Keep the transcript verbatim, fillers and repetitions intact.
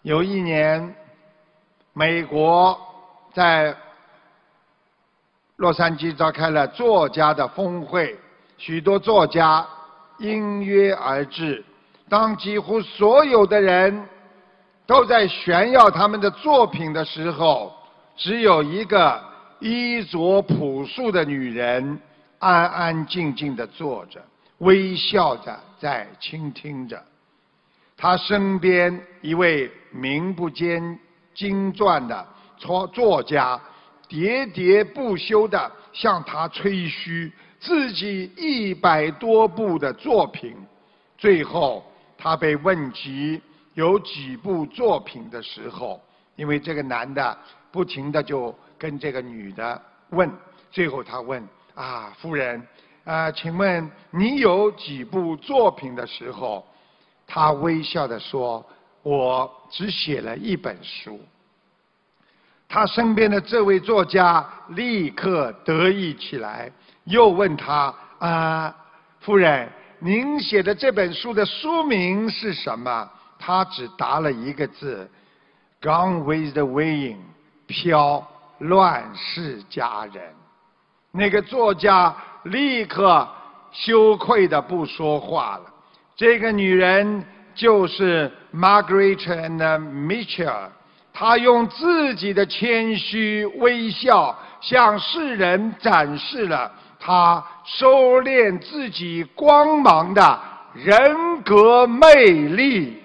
有一年，美国在洛杉矶召开了作家的峰会，许多作家应约而至。当几乎所有的人都在炫耀他们的作品的时候，只有一个衣着朴素的女人安安静静地坐着，微笑着在倾听着。她身边一位名不见经传的作作家喋喋不休地向她吹嘘自己一百多部的作品。最后他被问及有几部作品的时候，因为这个男的不停地就跟这个女的问，最后他问啊，夫人啊、呃，请问你有几部作品的时候，他微笑地说，我只写了一本书。他身边的这位作家立刻得意起来，又问他啊，夫人，您写的这本书的书名是什么？他只答了一个字 Gone with the wind， 飘，乱世佳人。那个作家立刻羞愧地不说话了。这个女人就是 Margaret and Mitchell， 她用自己的谦虚微笑向世人展示了她收敛自己光芒的人格魅力。